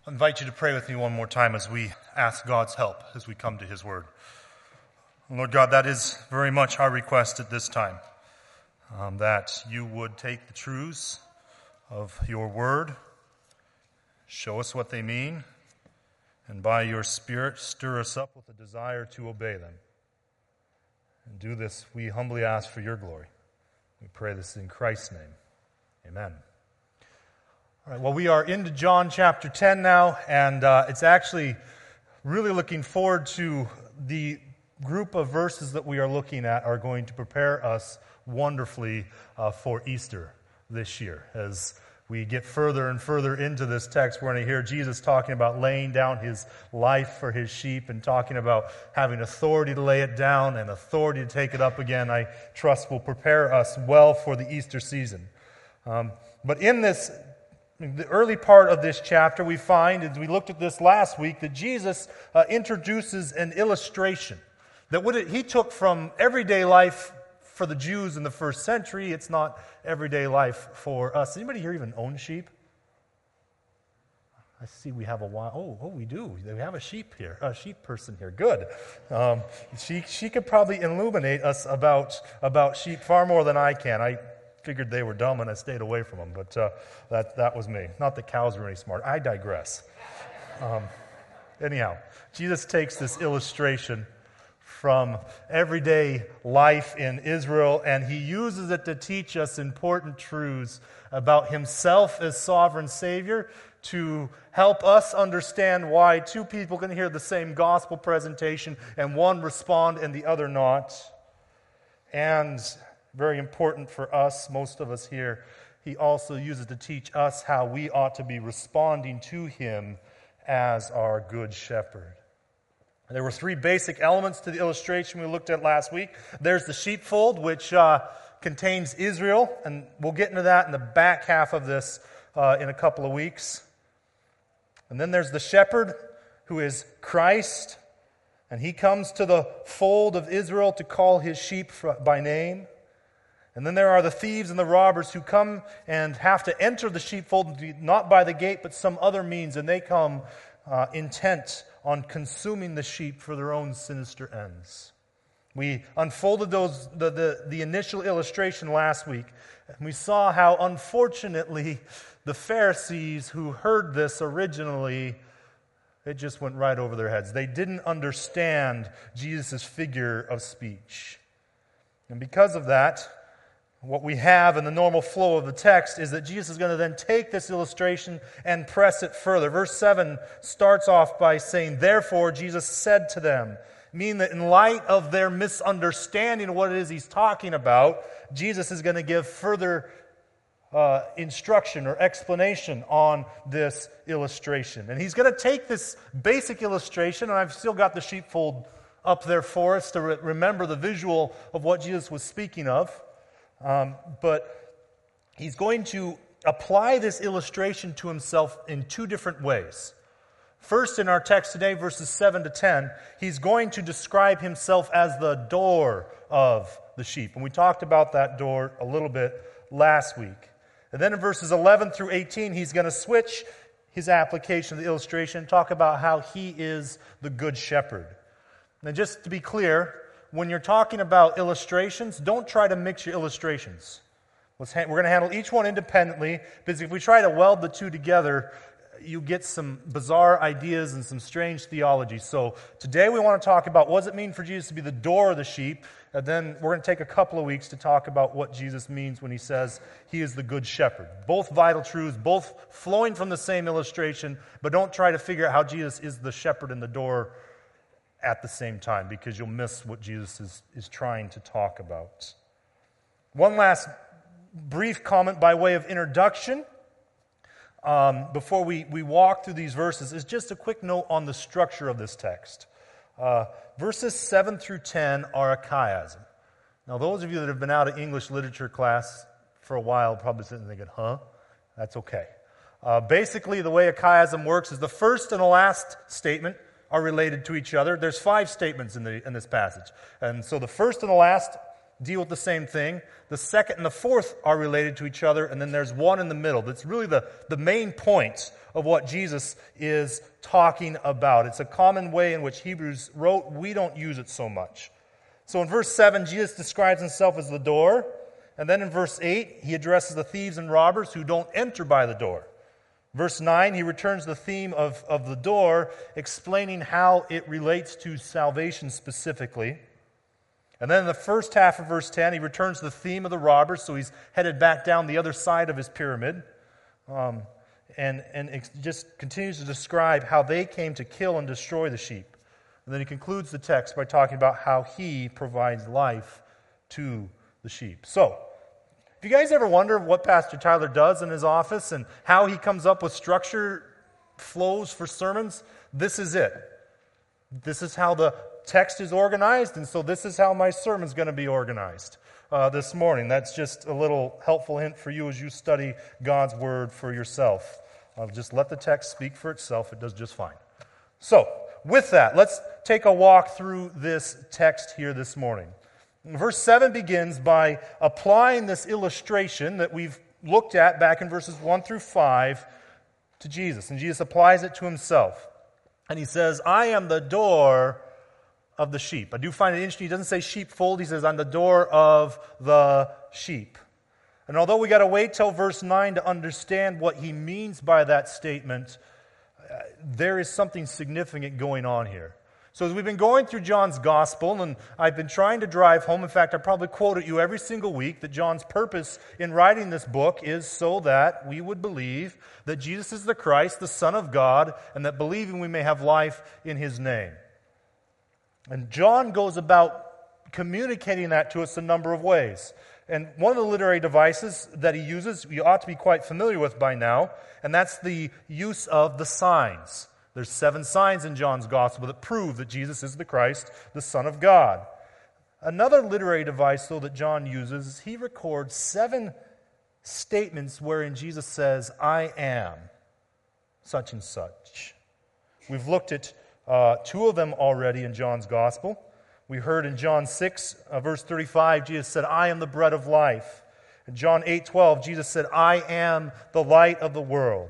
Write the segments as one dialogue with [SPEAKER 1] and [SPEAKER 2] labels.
[SPEAKER 1] I invite you to pray with me one more time as we ask God's help as we come to His Word. Lord God, that is very much our request at this time, that you would take the truths of your Word, show us what they mean, and by your Spirit stir us up with a desire to obey them. And do this, we humbly ask for your glory. We pray this in Christ's name. Amen. All right, well, we are into John chapter 10 now, and it's actually really looking forward to the group of verses that we are looking at are going to prepare us wonderfully for Easter this year. As we get further and further into this text, we're going to hear Jesus talking about laying down his life for his sheep and talking about having authority to lay it down and authority to take it up again. I trust will prepare us well for the Easter season. But in the early part of this chapter, we find, as we looked at this last week, that Jesus introduces an illustration that he took from everyday life for the Jews in the first century. It's not everyday life for us. Anybody here even own sheep? I see we have a wild. Oh, we do. We have a sheep person here. Good. She could probably illuminate us about sheep far more than I can. I figured they were dumb and I stayed away from them, but that was me. Not that cows were any smart. I digress. Anyhow, Jesus takes this illustration from everyday life in Israel, and he uses it to teach us important truths about himself as sovereign Savior, to help us understand why two people can hear the same gospel presentation and one respond and the other not. And very important for us, most of us here, he also uses to teach us how we ought to be responding to him as our good shepherd. There were three basic elements to the illustration we looked at last week. There's the sheepfold, which contains Israel, and we'll get into that in the back half of this in a couple of weeks. And then there's the shepherd, who is Christ, and he comes to the fold of Israel to call his sheep by name. And then there are the thieves and the robbers who come and have to enter the sheepfold, not by the gate, but some other means, and they come intent on consuming the sheep for their own sinister ends. We unfolded the initial illustration last week, and we saw how, unfortunately, the Pharisees who heard this originally, it just went right over their heads. They didn't understand Jesus' figure of speech. And because of that, what we have in the normal flow of the text is that Jesus is going to then take this illustration and press it further. Verse 7 starts off by saying, "Therefore Jesus said to them," meaning that in light of their misunderstanding of what it is he's talking about, Jesus is going to give further instruction or explanation on this illustration. And he's going to take this basic illustration, and I've still got the sheepfold up there for us to remember the visual of what Jesus was speaking of. But he's going to apply this illustration to himself in two different ways. First, in our text today, verses 7 to 10, he's going to describe himself as the door of the sheep. And we talked about that door a little bit last week. And then in verses 11 through 18, he's going to switch his application of the illustration and talk about how he is the good shepherd. Now, just to be clear, when you're talking about illustrations, don't try to mix your illustrations. We're going to handle each one independently, because if we try to weld the two together, you get some bizarre ideas and some strange theology. So today we want to talk about what does it mean for Jesus to be the door of the sheep, and then we're going to take a couple of weeks to talk about what Jesus means when he says he is the good shepherd. Both vital truths, both flowing from the same illustration, but don't try to figure out how Jesus is the shepherd and the door at the same time, because you'll miss what Jesus is trying to talk about. One last brief comment by way of introduction before we walk through these verses is just a quick note on the structure of this text. Verses 7 through 10 are a chiasm. Now, those of you that have been out of English literature class for a while probably sitting there thinking, huh? That's okay. Basically, the way a chiasm works is the first and the last statement are related to each other. There's 5 statements in this passage. And so the first and the last deal with the same thing. The second and the fourth are related to each other, and then there's one in the middle. That's really the main point of what Jesus is talking about. It's a common way in which Hebrews wrote. We don't use it so much. So in verse 7, Jesus describes himself as the door. And then in verse 8, he addresses the thieves and robbers who don't enter by the door. Verse 9, he returns the theme of the door, explaining how it relates to salvation specifically. And then in the first half of verse 10, he returns the theme of the robbers, so he's headed back down the other side of his pyramid. And it just continues to describe how they came to kill and destroy the sheep. And then he concludes the text by talking about how he provides life to the sheep. So, if you guys ever wonder what Pastor Tyler does in his office and how he comes up with structure flows for sermons, this is it. This is how the text is organized, and so this is how my sermon's going to be organized this morning. That's just a little helpful hint for you as you study God's Word for yourself. Just let the text speak for itself. It does just fine. So, with that, let's take a walk through this text here this morning. Verse 7 begins by applying this illustration that we've looked at back in verses 1 through 5 to Jesus. And Jesus applies it to himself. And he says, I am the door of the sheep. I do find it interesting. He doesn't say sheepfold. He says, I'm the door of the sheep. And although we got to wait till verse 9 to understand what he means by that statement, there is something significant going on here. So as we've been going through John's gospel, and I've been trying to drive home, in fact, I probably quote at you every single week, that John's purpose in writing this book is so that we would believe that Jesus is the Christ, the Son of God, and that believing we may have life in his name. And John goes about communicating that to us a number of ways. And one of the literary devices that he uses, you ought to be quite familiar with by now, and that's the use of the signs. There's 7 signs in John's gospel that prove that Jesus is the Christ, the Son of God. Another literary device, though, that John uses is he records 7 statements wherein Jesus says, I am such and such. We've looked at 2 of them already in John's gospel. We heard in John 6, verse 35, Jesus said, I am the bread of life. In John 8:12, Jesus said, I am the light of the world.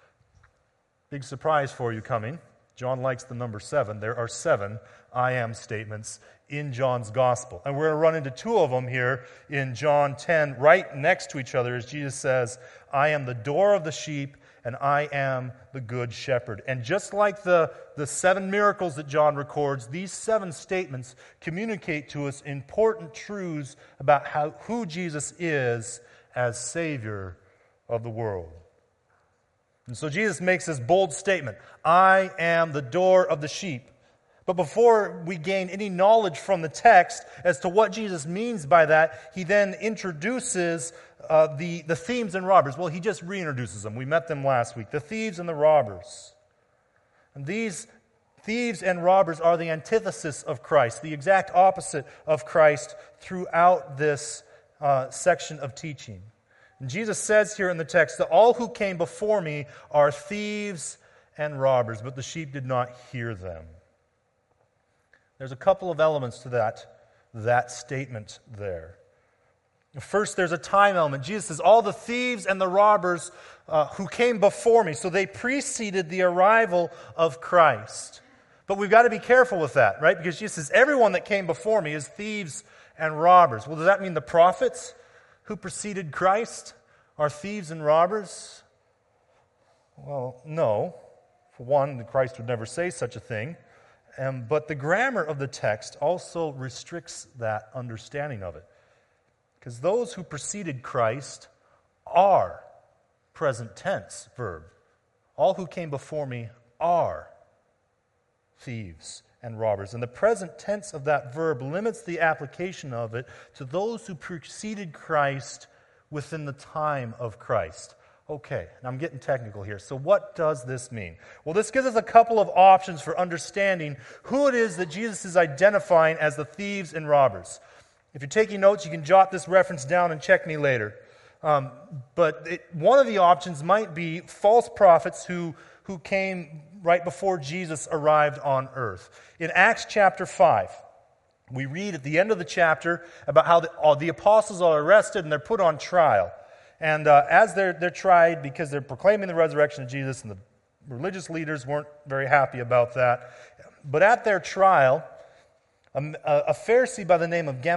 [SPEAKER 1] Big surprise for you coming. John likes the number 7. There are 7 I am statements in John's gospel. And we're going to run into 2 of them here in John 10, right next to each other, as Jesus says, I am the door of the sheep, and I am the good shepherd. And just like the 7 miracles that John records, these 7 statements communicate to us important truths about who Jesus is as Savior of the world. And so Jesus makes this bold statement, I am the door of the sheep. But before we gain any knowledge from the text as to what Jesus means by that, he then introduces the thieves and robbers. Well, he just reintroduces them. We met them last week. The thieves and the robbers. And these thieves and robbers are the antithesis of Christ, the exact opposite of Christ throughout this section of teaching. And Jesus says here in the text that all who came before me are thieves and robbers, but the sheep did not hear them. There's a couple of elements to that statement there. First, there's a time element. Jesus says, all the thieves and the robbers who came before me, so they preceded the arrival of Christ. But we've got to be careful with that, right? Because Jesus says, everyone that came before me is thieves and robbers. Well, does that mean the prophets who preceded Christ are thieves and robbers? Well, no. For one, Christ would never say such a thing. But the grammar of the text also restricts that understanding of it. Because those who preceded Christ are present tense verb. All who came before me are thieves and robbers. And the present tense of that verb limits the application of it to those who preceded Christ within the time of Christ. Okay, and I'm getting technical here. So what does this mean? Well, this gives us a couple of options for understanding who it is that Jesus is identifying as the thieves and robbers. If you're taking notes, you can jot this reference down and check me later. But one of the options might be false prophets who came right before Jesus arrived on earth. In Acts chapter 5, We read at the end of the chapter about how the apostles are arrested and they're put on trial. And as they're tried because they're proclaiming the resurrection of Jesus, and the religious leaders weren't very happy about that. But at their trial, a Pharisee by the name of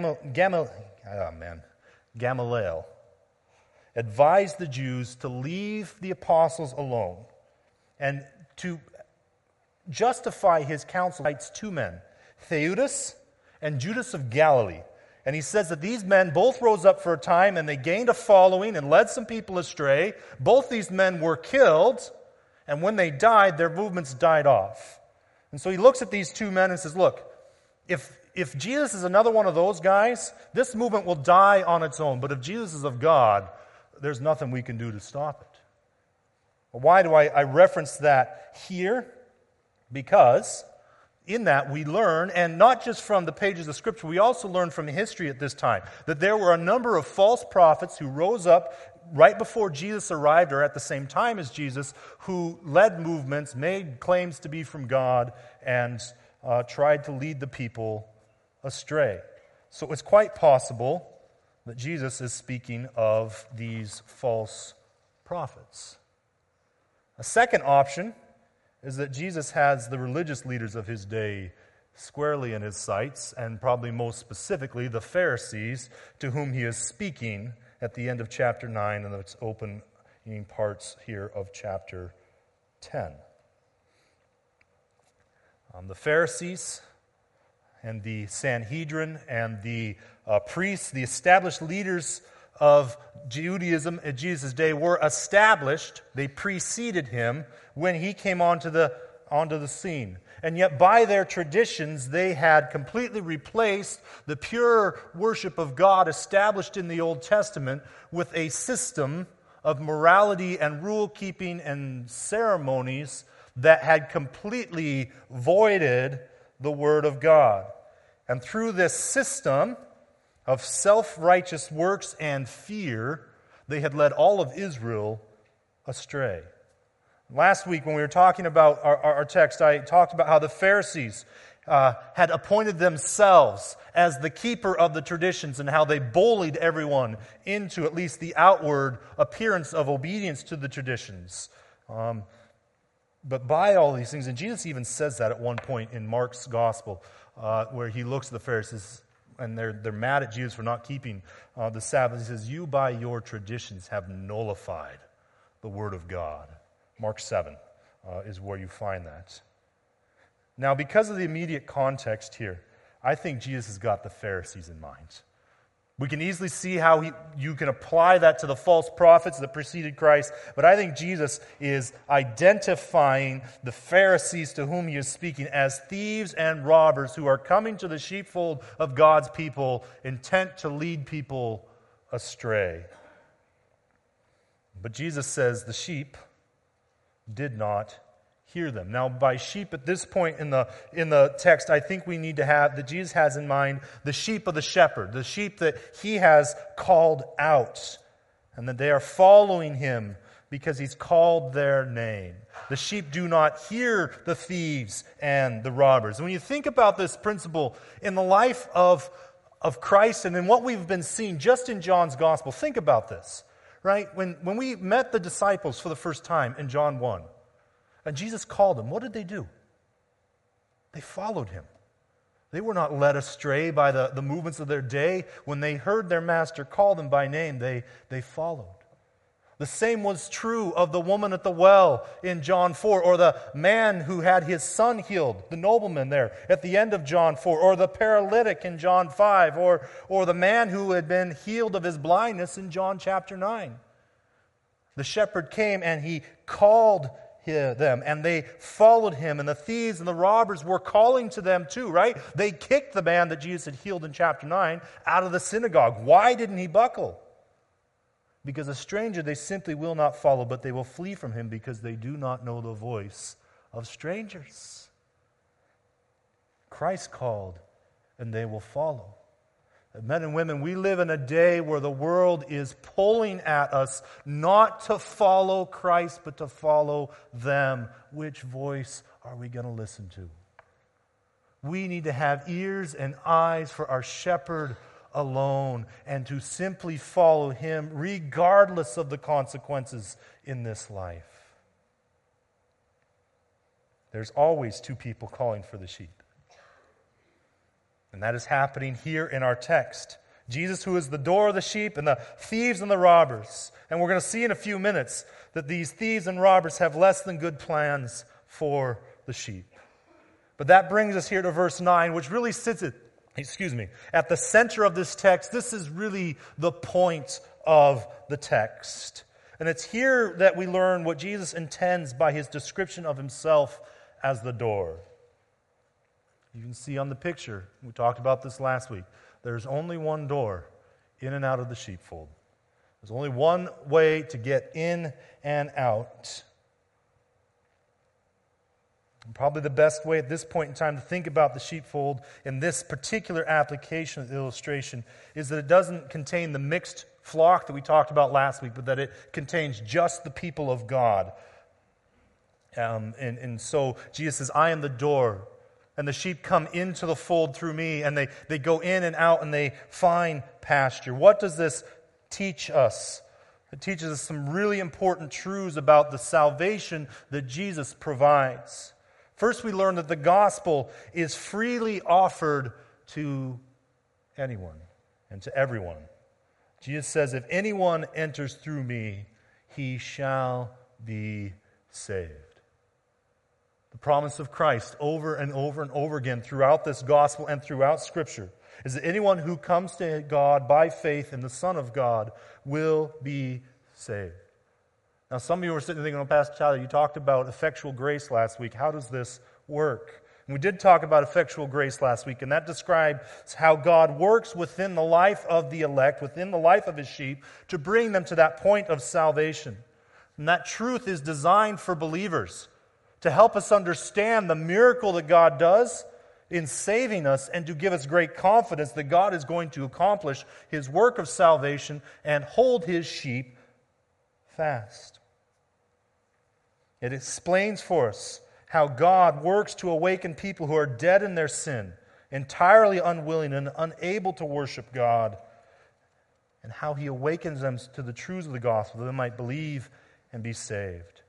[SPEAKER 1] Gamaliel advised the Jews to leave the apostles alone and to justify his counsel. He cites two men, Theudas and Judas of Galilee. And he says that these men both rose up for a time and they gained a following and led some people astray. Both these men were killed, and when they died, their movements died off. And so he looks at these two men and says, look, if Jesus is another one of those guys, this movement will die on its own. But if Jesus is of God, there's nothing we can do to stop it. Well, why do I reference that here? Because in that we learn, and not just from the pages of Scripture, we also learn from history at this time, that there were a number of false prophets who rose up right before Jesus arrived, or at the same time as Jesus, who led movements, made claims to be from God, and tried to lead the people astray. So it's quite possible that Jesus is speaking of these false prophets. A second option is that Jesus has the religious leaders of his day squarely in his sights, and probably most specifically the Pharisees, to whom he is speaking at the end of chapter 9 and its opening parts here of chapter 10. The Pharisees and the Sanhedrin and the priests, the established leaders of Judaism at Jesus' day, were established. They preceded him when he came onto the scene. And yet by their traditions, they had completely replaced the pure worship of God established in the Old Testament with a system of morality and rule-keeping and ceremonies that had completely voided the Word of God. And through this system of self-righteous works and fear, they had led all of Israel astray. Last week when we were talking about our text, I talked about how the Pharisees had appointed themselves as the keeper of the traditions and how they bullied everyone into at least the outward appearance of obedience to the traditions. But by all these things, and Jesus even says that at one point in Mark's gospel, where he looks at the Pharisees and they're mad at Jesus for not keeping the Sabbath. He says, you by your traditions have nullified the word of God. Mark 7 is where you find that. Now, because of the immediate context here, I think Jesus has got the Pharisees in mind. We can easily see how you can apply that to the false prophets that preceded Christ, but I think Jesus is identifying the Pharisees to whom he is speaking as thieves and robbers who are coming to the sheepfold of God's people, intent to lead people astray. But Jesus says the sheep did not hear them. Now, by sheep at this point in the text, I think we need to have that Jesus has in mind the sheep of the shepherd, the sheep that he has called out, and that they are following him because he's called their name. The sheep do not hear the thieves and the robbers. And when you think about this principle in the life of Christ and in what we've been seeing just in John's gospel, think about this, right? When we met the disciples for the first time in John 1, and Jesus called them, what did they do? They followed him. They were not led astray by the movements of their day. When they heard their master call them by name, they followed. The same was true of the woman at the well in John 4, or the man who had his son healed, the nobleman there at the end of John 4, or the paralytic in John 5, or the man who had been healed of his blindness in John chapter 9. The shepherd came and he called them, and they followed him, and the thieves and the robbers were calling to them too, right? They kicked the man that Jesus had healed in chapter 9 out of the synagogue. Why didn't he buckle? Because a stranger they simply will not follow, but they will flee from him because they do not know the voice of strangers. Christ called, and they will follow. Men and women, we live in a day where the world is pulling at us not to follow Christ, but to follow them. Which voice are we going to listen to? We need to have ears and eyes for our shepherd alone and to simply follow him regardless of the consequences in this life. There's always two people calling for the sheep. And that is happening here in our text. Jesus, who is the door of the sheep, and the thieves and the robbers. And we're going to see in a few minutes that these thieves and robbers have less than good plans for the sheep. But that brings us here to verse 9, which really sits at the center of this text. This is really the point of the text. And it's here that we learn what Jesus intends by his description of himself as the door. You can see on the picture, we talked about this last week, there's only one door in and out of the sheepfold. There's only one way to get in and out. And probably the best way at this point in time to think about the sheepfold in this particular application of the illustration is that it doesn't contain the mixed flock that we talked about last week, but that it contains just the people of God. And so Jesus says, I am the door, and the sheep come into the fold through me, and they go in and out, and they find pasture. What does this teach us? It teaches us some really important truths about the salvation that Jesus provides. First, we learn that the gospel is freely offered to anyone and to everyone. Jesus says, if anyone enters through me, he shall be saved. The promise of Christ over and over and over again throughout this gospel and throughout Scripture is that anyone who comes to God by faith in the Son of God will be saved. Now, some of you were sitting there thinking, Pastor Tyler, you talked about effectual grace last week. How does this work? And we did talk about effectual grace last week, and that describes how God works within the life of the elect, within the life of his sheep, to bring them to that point of salvation. And that truth is designed for believers, to help us understand the miracle that God does in saving us and to give us great confidence that God is going to accomplish his work of salvation and hold his sheep fast. It explains for us how God works to awaken people who are dead in their sin, entirely unwilling and unable to worship God, and how he awakens them to the truths of the gospel that they might believe and be saved.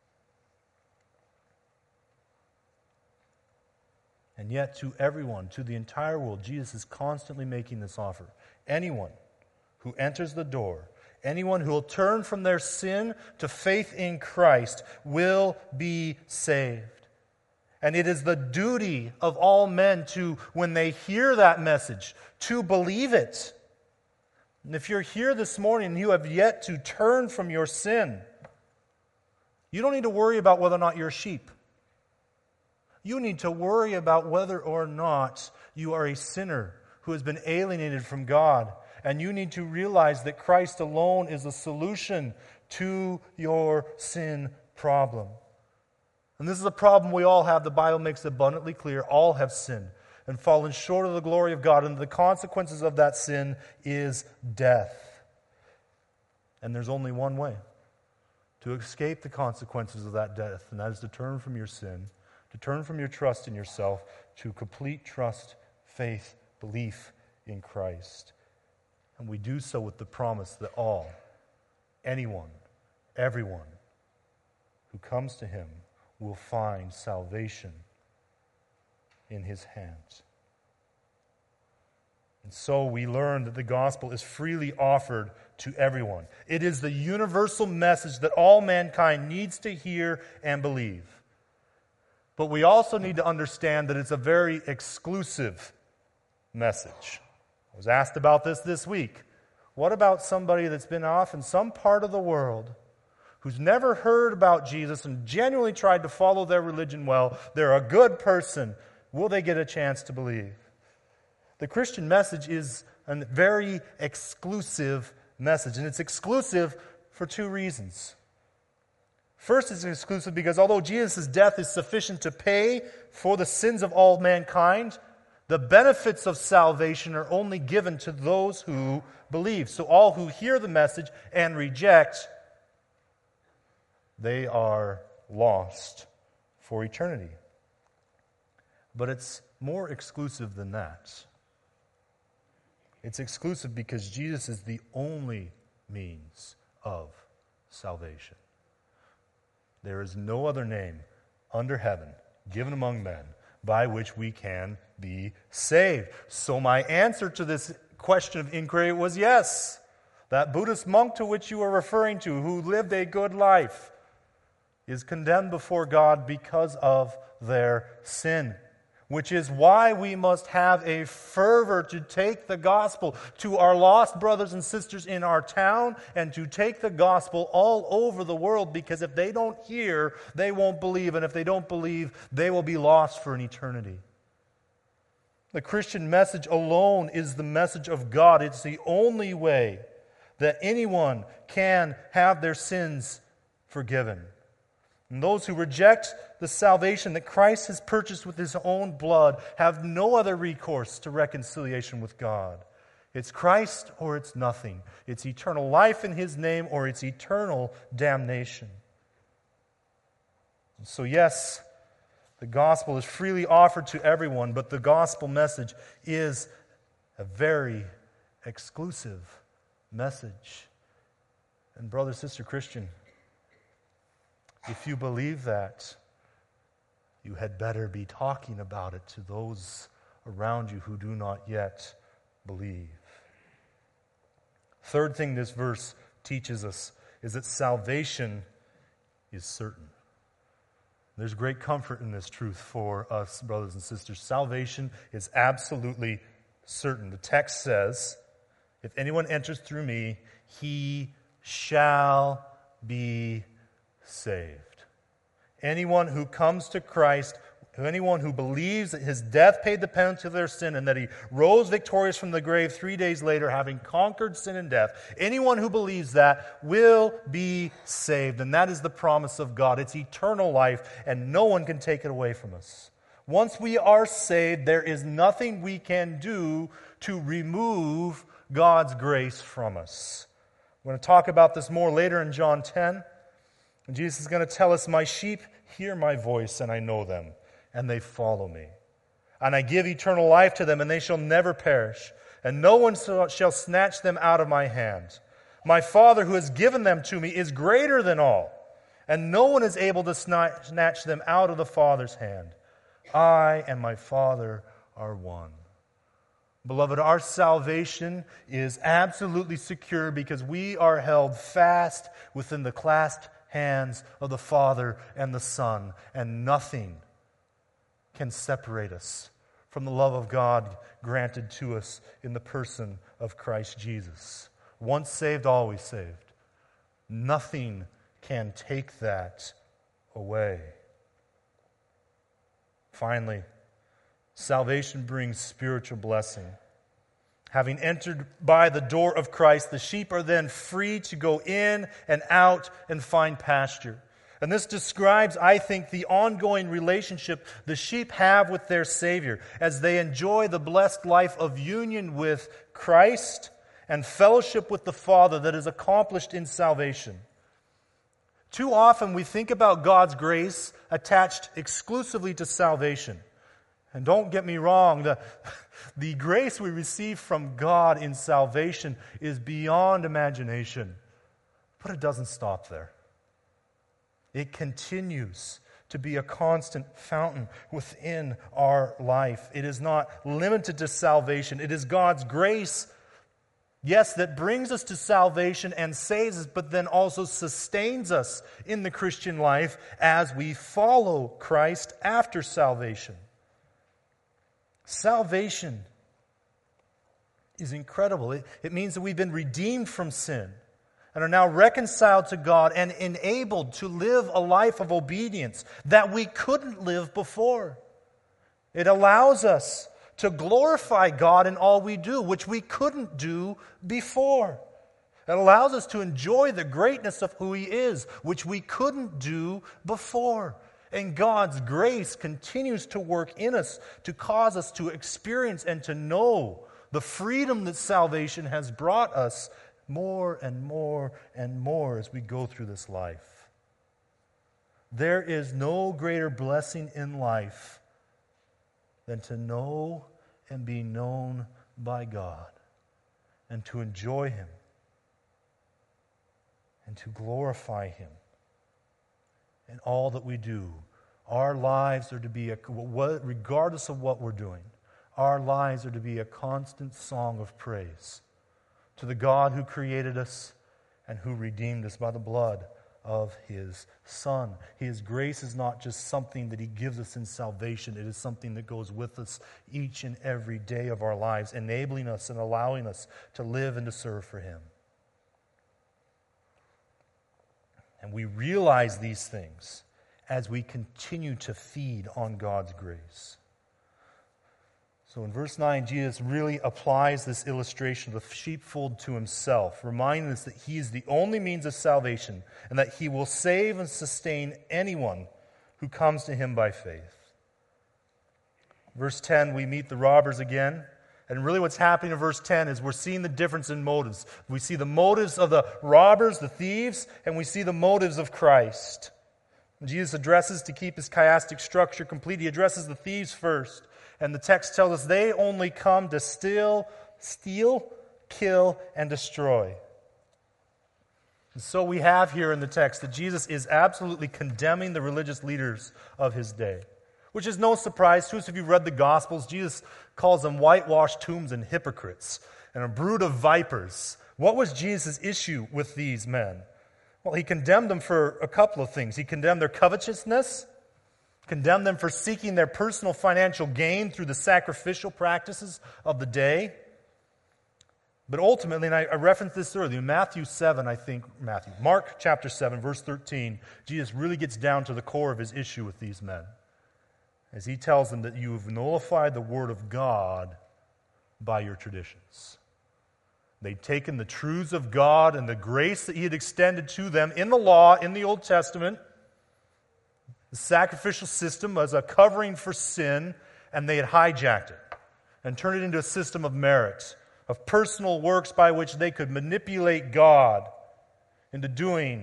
[SPEAKER 1] And yet, to everyone, to the entire world, Jesus is constantly making this offer. Anyone who enters the door, anyone who will turn from their sin to faith in Christ will be saved. And it is the duty of all men to, when they hear that message, to believe it. And if you're here this morning and you have yet to turn from your sin, you don't need to worry about whether or not you're a sheep. You need to worry about whether or not you are a sinner who has been alienated from God. And you need to realize that Christ alone is the solution to your sin problem. And this is a problem we all have. The Bible makes it abundantly clear. All have sinned and fallen short of the glory of God. And the consequences of that sin is death. And there's only one way to escape the consequences of that death, and that is to turn from your sin, to turn from your trust in yourself, to complete trust, faith, belief in Christ. And we do so with the promise that all, anyone, everyone who comes to him will find salvation in his hands. And so we learn that the gospel is freely offered to everyone. It is the universal message that all mankind needs to hear and believe. But we also need to understand that it's a very exclusive message. I was asked about this week. What about somebody that's been off in some part of the world who's never heard about Jesus and genuinely tried to follow their religion well? They're a good person. Will they get a chance to believe? The Christian message is a very exclusive message, and it's exclusive for two reasons. First, it's exclusive because although Jesus' death is sufficient to pay for the sins of all mankind, the benefits of salvation are only given to those who believe. So all who hear the message and reject, they are lost for eternity. But it's more exclusive than that. It's exclusive because Jesus is the only means of salvation. There is no other name under heaven given among men by which we can be saved. So my answer to this question of inquiry was yes. That Buddhist monk to which you are referring to, who lived a good life, is condemned before God because of their sin, which is why we must have a fervor to take the gospel to our lost brothers and sisters in our town and to take the gospel all over the world, because if they don't hear, they won't believe, and if they don't believe, they will be lost for an eternity. The Christian message alone is the message of God. It's the only way that anyone can have their sins forgiven. And those who reject the salvation that Christ has purchased with His own blood have no other recourse to reconciliation with God. It's Christ or it's nothing. It's eternal life in His name or it's eternal damnation. So yes, the gospel is freely offered to everyone, but the gospel message is a very exclusive message. And brother, sister, Christian, if you believe that, you had better be talking about it to those around you who do not yet believe. Third thing this verse teaches us is that salvation is certain. There's great comfort in this truth for us, brothers and sisters. Salvation is absolutely certain. The text says, if anyone enters through me, he shall be saved. Anyone who comes to Christ, anyone who believes that His death paid the penalty of their sin and that He rose victorious from the grave 3 days later, having conquered sin and death, anyone who believes that will be saved. And that is the promise of God. It's eternal life, and no one can take it away from us. Once we are saved, there is nothing we can do to remove God's grace from us. We're going to talk about this more later in John 10. And Jesus is going to tell us, my sheep hear my voice, and I know them, and they follow me. And I give eternal life to them, and they shall never perish, and no one shall snatch them out of my hand. My Father who has given them to me is greater than all, and no one is able to snatch them out of the Father's hand. I and my Father are one. Beloved, our salvation is absolutely secure because we are held fast within the clasped hands of the Father and the Son, and nothing can separate us from the love of God granted to us in the person of Christ Jesus. Once saved, always saved. Nothing can take that away. Finally, salvation brings spiritual blessing. Having entered by the door of Christ, the sheep are then free to go in and out and find pasture. And this describes, I think, the ongoing relationship the sheep have with their Savior as they enjoy the blessed life of union with Christ and fellowship with the Father that is accomplished in salvation. Too often we think about God's grace attached exclusively to salvation. And don't get me wrong, the grace we receive from God in salvation is beyond imagination. But it doesn't stop there. It continues to be a constant fountain within our life. It is not limited to salvation. It is God's grace, yes, that brings us to salvation and saves us, but then also sustains us in the Christian life as we follow Christ after salvation. Salvation is incredible. It means that we've been redeemed from sin and are now reconciled to God and enabled to live a life of obedience that we couldn't live before. It allows us to glorify God in all we do, which we couldn't do before. It allows us to enjoy the greatness of who He is, which we couldn't do before. And God's grace continues to work in us to cause us to experience and to know the freedom that salvation has brought us more and more and more as we go through this life. There is no greater blessing in life than to know and be known by God and to enjoy Him and to glorify Him in all that we do. Our lives are to be, regardless of what we're doing, our lives are to be a constant song of praise to the God who created us and who redeemed us by the blood of His Son. His grace is not just something that He gives us in salvation. It is something that goes with us each and every day of our lives, enabling us and allowing us to live and to serve for Him. And we realize these things as we continue to feed on God's grace. So in verse 9, Jesus really applies this illustration of the sheepfold to Himself, reminding us that He is the only means of salvation and that He will save and sustain anyone who comes to Him by faith. Verse 10, we meet the robbers again. And really what's happening in verse 10 is we're seeing the difference in motives. We see the motives of the robbers, the thieves, and we see the motives of Christ. Jesus addresses, to keep His chiastic structure complete, He addresses the thieves first. And the text tells us they only come to steal, kill, and destroy. And so we have here in the text that Jesus is absolutely condemning the religious leaders of His day, which is no surprise to us. If you've read the Gospels, Jesus calls them whitewashed tombs and hypocrites and a brood of vipers. What was Jesus' issue with these men? Well, He condemned them for a couple of things. He condemned their covetousness, condemned them for seeking their personal financial gain through the sacrificial practices of the day. But ultimately, and I referenced this earlier, in Mark chapter 7, verse 13, Jesus really gets down to the core of His issue with these men, as He tells them that you have nullified the Word of God by your traditions. They'd taken the truths of God and the grace that He had extended to them in the law, in the Old Testament, the sacrificial system as a covering for sin, and they had hijacked it and turned it into a system of merit, of personal works by which they could manipulate God into doing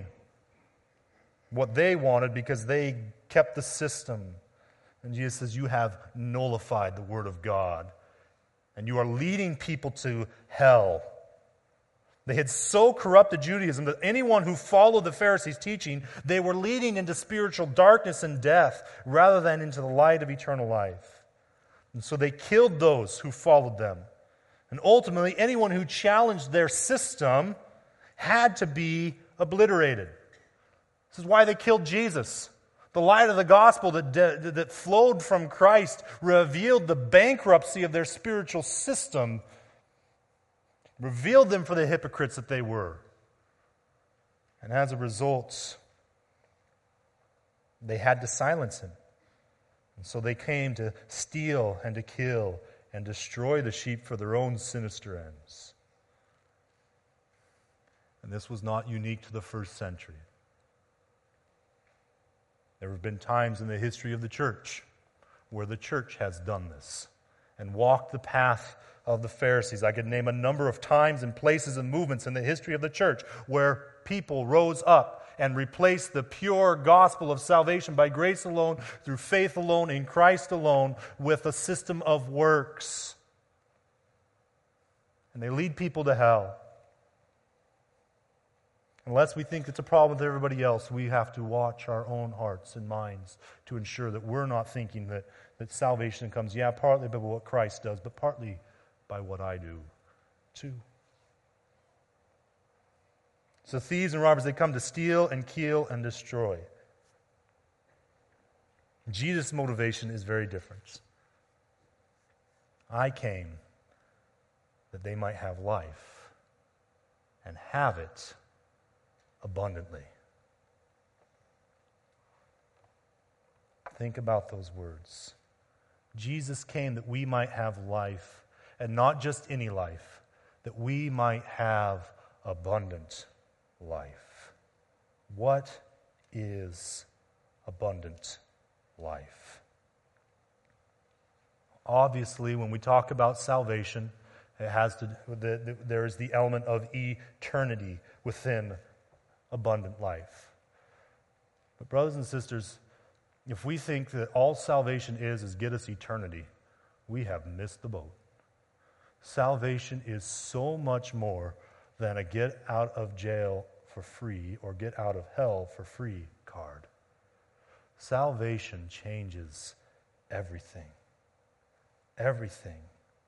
[SPEAKER 1] what they wanted because they kept the system. And Jesus says, you have nullified the Word of God, and you are leading people to hell. They had so corrupted Judaism that anyone who followed the Pharisees' teaching, they were leading into spiritual darkness and death rather than into the light of eternal life. And so they killed those who followed them. And ultimately, anyone who challenged their system had to be obliterated. This is why they killed Jesus. The light of the gospel that flowed from Christ revealed the bankruptcy of their spiritual system, revealed them for the hypocrites that they were. And as a result, they had to silence Him. And so they came to steal and to kill and destroy the sheep for their own sinister ends. And this was not unique to the first century. There have been times in the history of the church where the church has done this and walked the path of the Pharisees. I could name a number of times and places and movements in the history of the church where people rose up and replaced the pure gospel of salvation by grace alone, through faith alone, in Christ alone, with a system of works. And they lead people to hell. Unless we think it's a problem with everybody else, we have to watch our own hearts and minds to ensure that we're not thinking that salvation comes, partly by what Christ does, but partly by what I do too. So thieves and robbers, they come to steal and kill and destroy. Jesus' motivation is very different. I came that they might have life and have it abundantly. Think about those words. Jesus came that we might have life, and not just any life, that we might have abundant life. What is abundant life? Obviously, when we talk about salvation, there is the element of eternity within abundant life. But brothers and sisters, if we think that all salvation is get us eternity, we have missed the boat. Salvation is so much more than a get out of jail for free or get out of hell for free card. Salvation changes everything. Everything.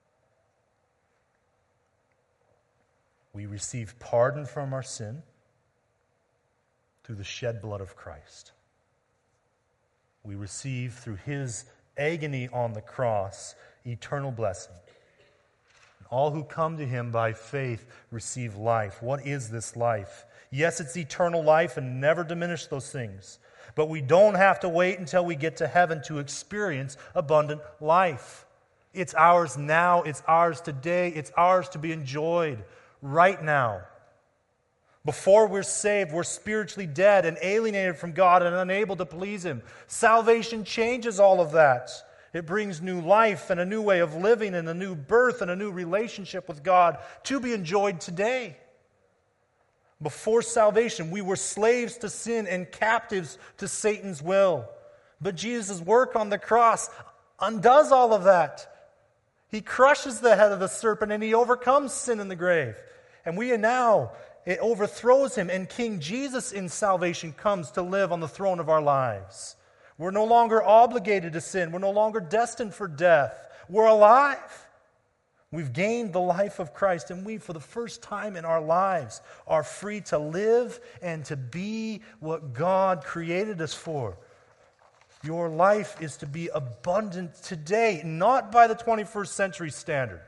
[SPEAKER 1] We receive pardon from our sin through the shed blood of Christ. We receive through his agony on the cross eternal blessing. And all who come to him by faith receive life. What is this life? Yes, it's eternal life, and never diminish those things. But we don't have to wait until we get to heaven to experience abundant life. It's ours now. It's ours today. It's ours to be enjoyed right now. Before we're saved, we're spiritually dead and alienated from God and unable to please him. Salvation changes all of that. It brings new life and a new way of living and a new birth and a new relationship with God to be enjoyed today. Before salvation, we were slaves to sin and captives to Satan's will. But Jesus' work on the cross undoes all of that. He crushes the head of the serpent and he overcomes sin in the grave. And it overthrows him, and King Jesus in salvation comes to live on the throne of our lives. We're no longer obligated to sin. We're no longer destined for death. We're alive. We've gained the life of Christ, and we, for the first time in our lives, are free to live and to be what God created us for. Your life is to be abundant today, not by the 21st century standard.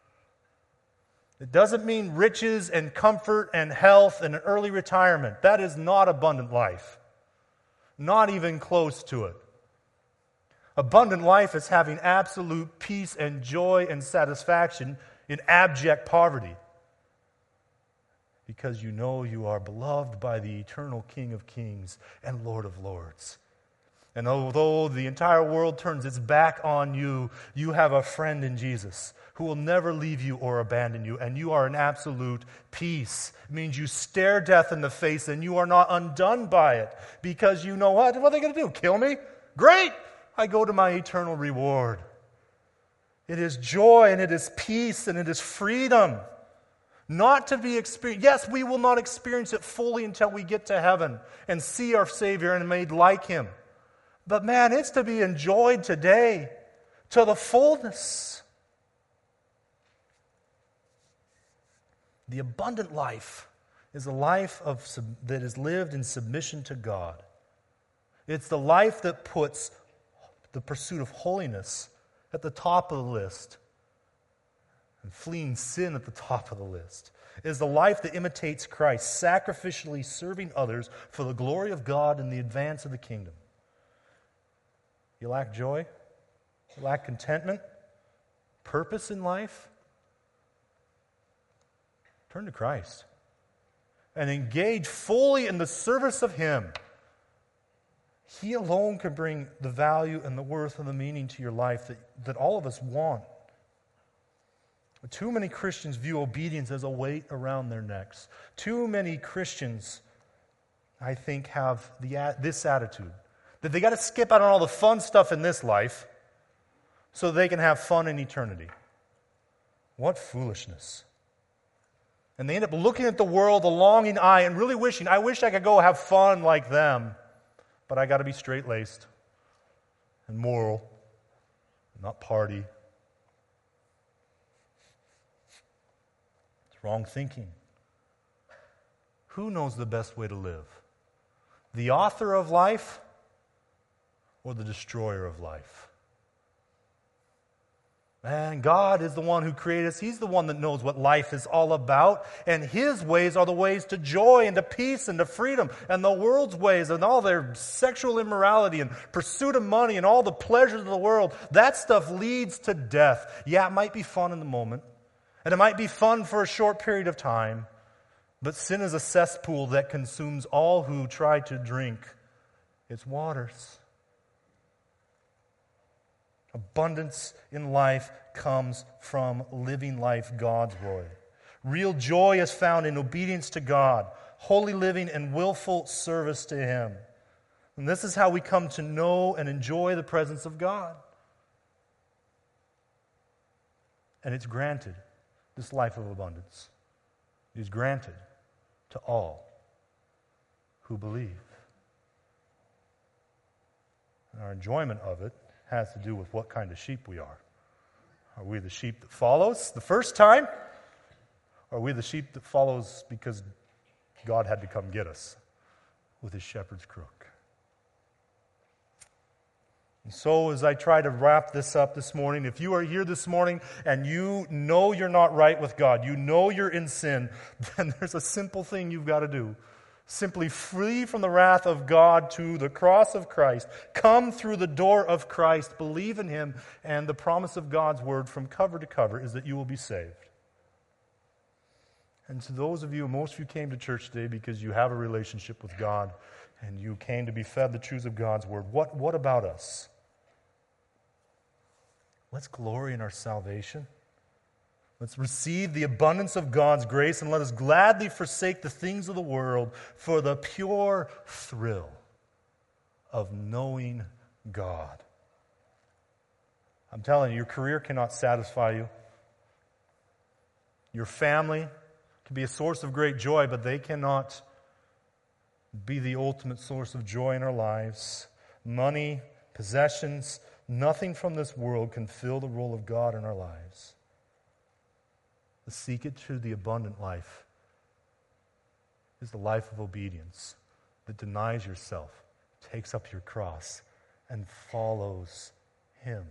[SPEAKER 1] It doesn't mean riches and comfort and health and an early retirement. That is not abundant life. Not even close to it. Abundant life is having absolute peace and joy and satisfaction in abject poverty. Because you know you are beloved by the eternal King of Kings and Lord of Lords. And although the entire world turns its back on you, you have a friend in Jesus who will never leave you or abandon you, and you are in absolute peace. It means you stare death in the face and you are not undone by it, because you know what? What are they going to do? Kill me? Great! I go to my eternal reward. It is joy and it is peace and it is freedom. Not to be experienced. Yes, we will not experience it fully until we get to heaven and see our Savior and made like him. But man, it's to be enjoyed today to the fullness. The abundant life is a life that is lived in submission to God. It's the life that puts the pursuit of holiness at the top of the list and fleeing sin at the top of the list. It is the life that imitates Christ, sacrificially serving others for the glory of God and the advance of the kingdom. You lack joy? You lack contentment? Purpose in life? Turn to Christ and engage fully in the service of him. He alone can bring the value and the worth and the meaning to your life that all of us want. Too many Christians view obedience as a weight around their necks. Too many Christians, I think, have this attitude, that they got to skip out on all the fun stuff in this life so they can have fun in eternity. What foolishness. And they end up looking at the world, a longing eye, and really wishing, I wish I could go have fun like them. But I got to be straight-laced and moral, not party. It's wrong thinking. Who knows the best way to live? The author of life or the destroyer of life? Man, God is the one who created us. He's the one that knows what life is all about. And his ways are the ways to joy and to peace and to freedom. And the world's ways and all their sexual immorality and pursuit of money and all the pleasures of the world, that stuff leads to death. Yeah, it might be fun in the moment. And it might be fun for a short period of time. But sin is a cesspool that consumes all who try to drink its waters. Abundance in life comes from living life God's way. Real joy is found in obedience to God, holy living and willful service to him. And this is how we come to know and enjoy the presence of God. And it's granted, this life of abundance. It is granted to all who believe. And our enjoyment of it has to do with what kind of sheep we are. Are we the sheep that follows the first time? Or are we the sheep that follows because God had to come get us with his shepherd's crook? And so as I try to wrap this up this morning, if you are here this morning and you know you're not right with God, you know you're in sin, then there's a simple thing you've got to do. Simply flee from the wrath of God to the cross of Christ. Come through the door of Christ, believe in him, and the promise of God's word from cover to cover is that you will be saved. And to those of you, most of you came to church today because you have a relationship with God and you came to be fed the truths of God's word. What about us? Let's glory in our salvation. Let's receive the abundance of God's grace and let us gladly forsake the things of the world for the pure thrill of knowing God. I'm telling you, your career cannot satisfy you. Your family can be a source of great joy, but they cannot be the ultimate source of joy in our lives. Money, possessions, nothing from this world can fill the role of God in our lives. Seek it through the abundant life is the life of obedience that denies yourself, takes up your cross, and follows him.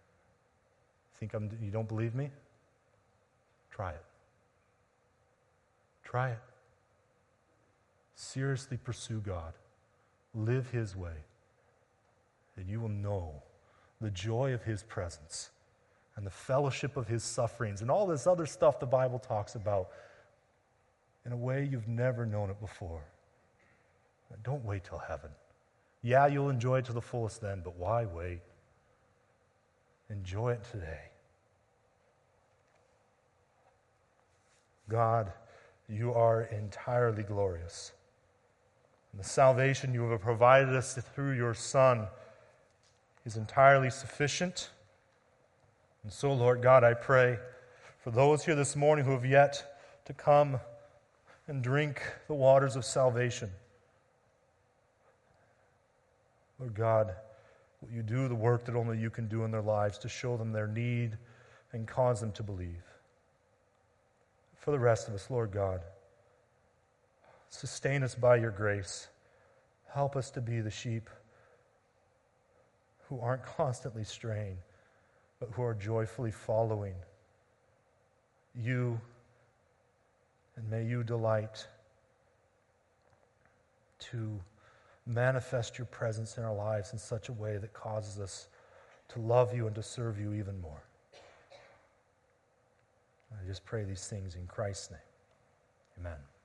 [SPEAKER 1] You don't believe me? Try it. Try it. Seriously pursue God. Live his way. And you will know the joy of his presence and the fellowship of his sufferings, and all this other stuff the Bible talks about in a way you've never known it before. Don't wait till heaven. Yeah, you'll enjoy it to the fullest then, but why wait? Enjoy it today. God, you are entirely glorious. And the salvation you have provided us through your Son is entirely sufficient. And so, Lord God, I pray for those here this morning who have yet to come and drink the waters of salvation. Lord God, will you do the work that only you can do in their lives to show them their need and cause them to believe. For the rest of us, Lord God, sustain us by your grace. Help us to be the sheep who aren't constantly straying, but who are joyfully following you. And may you delight to manifest your presence in our lives in such a way that causes us to love you and to serve you even more. I just pray these things in Christ's name. Amen.